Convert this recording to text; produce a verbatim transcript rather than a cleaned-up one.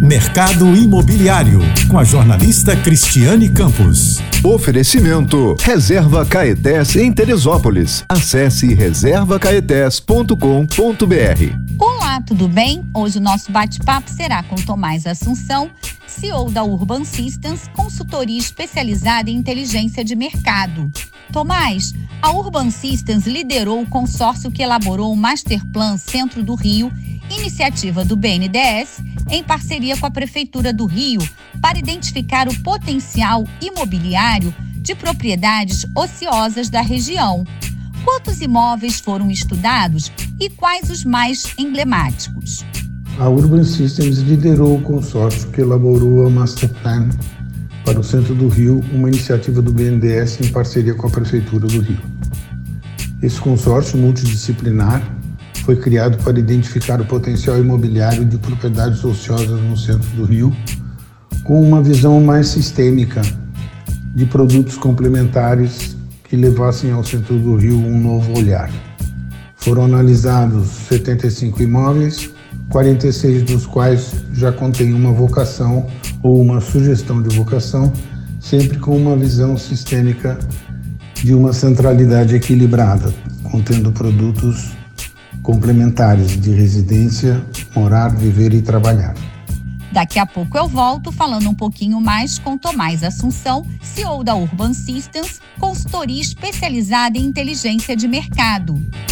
Mercado Imobiliário, com a jornalista Cristiane Campos. Oferecimento Reserva Caetés em Teresópolis. Acesse reserva caetés ponto com ponto br. Olá, tudo bem? Hoje o nosso bate-papo será com Tomás Assunção, C E O da Urban Systems, consultoria especializada em inteligência de mercado. Tomás, a Urban Systems liderou o consórcio que elaborou o Master Plan Centro do Rio, iniciativa do B N D E S, em parceria com a Prefeitura do Rio, para identificar o potencial imobiliário de propriedades ociosas da região. Quantos imóveis foram estudados e quais os mais emblemáticos? A Urban Systems liderou o consórcio que elaborou a Master Plan para o Centro do Rio, uma iniciativa do B N D E S em parceria com a Prefeitura do Rio. Esse consórcio multidisciplinar foi criado para identificar o potencial imobiliário de propriedades ociosas no centro do Rio, com uma visão mais sistêmica de produtos complementares que levassem ao centro do Rio um novo olhar. Foram analisados setenta e cinco imóveis, quarenta e seis dos quais já contêm uma vocação ou uma sugestão de vocação, sempre com uma visão sistêmica de uma centralidade equilibrada, contendo produtos complementares de residência, morar, viver e trabalhar. Daqui a pouco eu volto falando um pouquinho mais com Tomás Assunção, C E O da Urban Systems, consultoria especializada em inteligência de mercado.